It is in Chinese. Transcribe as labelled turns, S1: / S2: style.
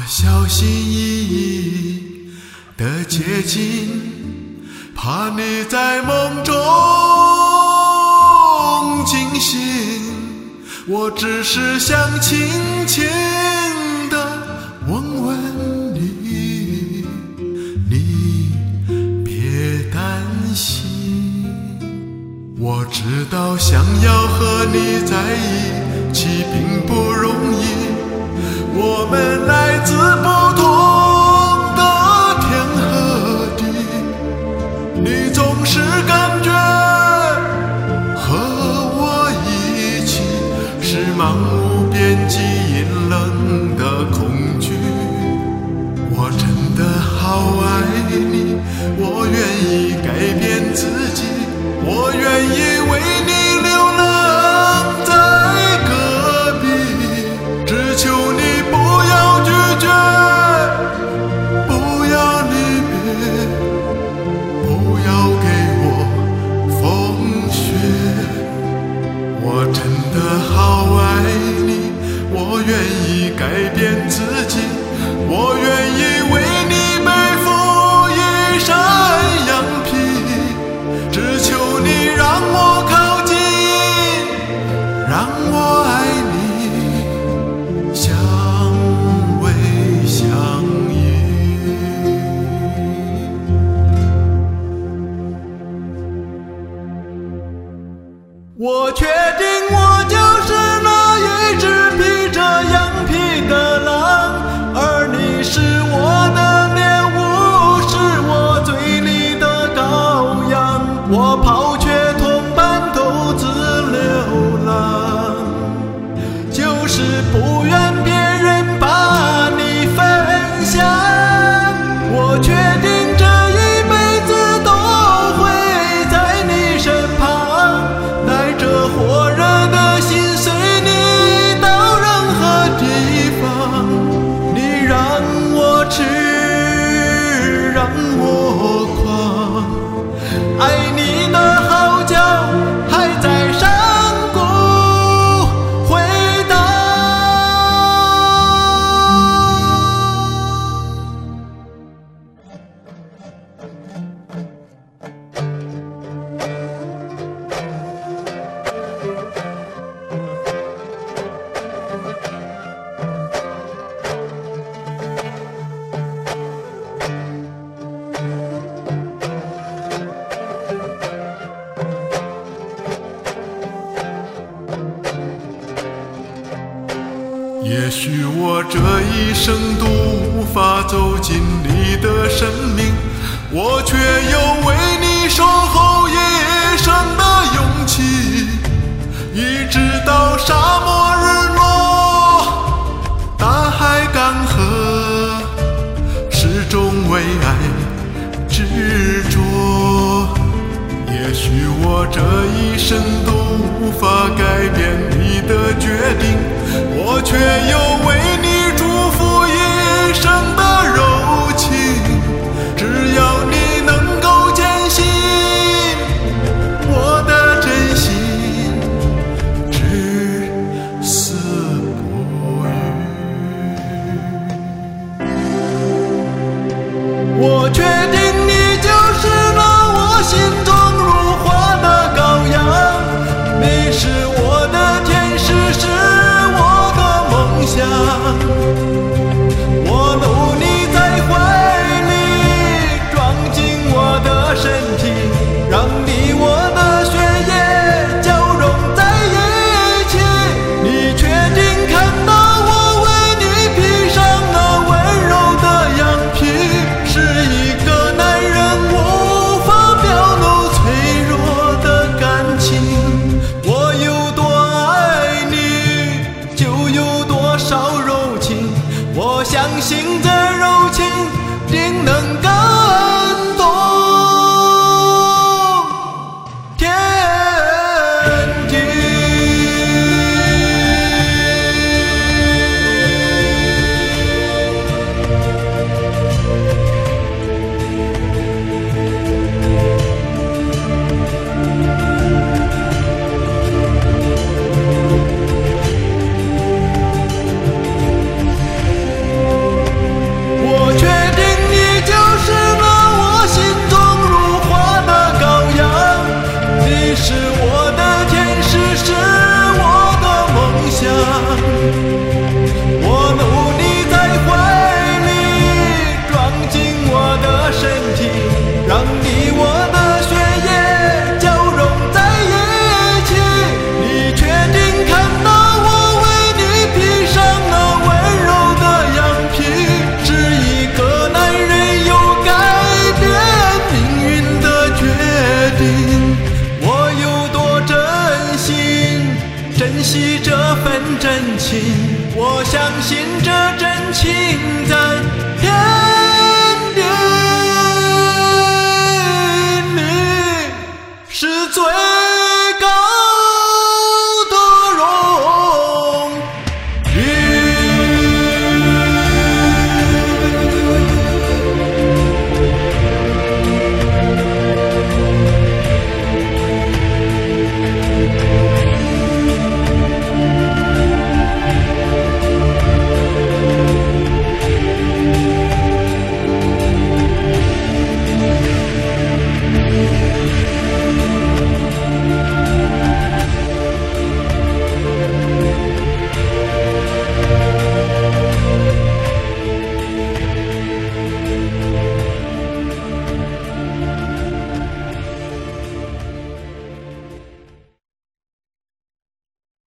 S1: 小心翼翼地接近，怕你在梦中惊醒。我只是想轻轻地问问你，你别担心。我知道想要和你在一起并不容易，我们来自不同的天和地，你总是感觉和我一起是漫无边际阴冷的恐惧。我真的好爱你，我愿意改变自己，我愿意为你流浪在戈壁，只求你不要拒绝，不要离别，不要给我风雪。我真的好爱你，我愿意改变自己，我愿意为你背负一身羊皮，只求你让我靠近，让我爱你，相偎相依。我确定我就是那一只披着羊皮的狼，而你是我的猎物，是我嘴里的羔羊。我抛却同伴独自流浪，就是不愿别人把你分享。我确定这一辈子都会在你身旁，带着火热的心随你到任何地方。你让我痴，让我狂，爱你的号角还在山谷回荡。也许我这一生都无法走进你的生命，我却有为你守候一生的勇气，一直到沙漠日落，大海干涸，始终为爱执着。也许我这一生都无法改变你的决定，我却有为你祝福一生的柔情。只要你能够坚信我的真心，至死不渝。我确定你就是那我心中如花的羔羊，你是我的天使，是我的梦想。我努真情，我相信这真情在天。